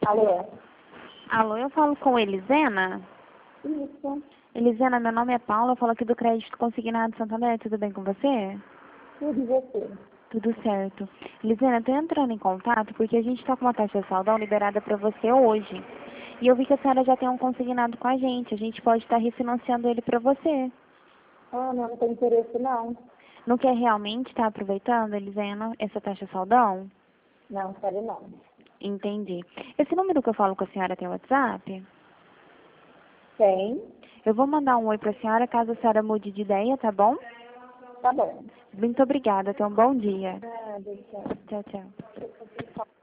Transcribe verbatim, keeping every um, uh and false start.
Alô? Alô, eu falo com Elisena? Isso. Elisena, meu nome é Paula, eu falo aqui do Crédito Consignado Santander, tudo bem com você? Tudo e você? Tudo certo. Elisena, eu tô entrando em contato porque a gente tá com uma taxa de saldão liberada para você hoje. E eu vi que a senhora já tem um consignado com a gente, a gente pode estar refinanciando ele para você. Ah, não, não tem interesse não. Não quer realmente estar aproveitando, Elisena, essa taxa de saldão? Não, quero não. Entendi. Esse número que eu falo com a senhora tem WhatsApp? Tem? Eu vou mandar um oi para a senhora caso a senhora mude de ideia, tá bom? Tá bom. Muito obrigada, tenha um bom dia. Ah, deixa. Tchau, tchau.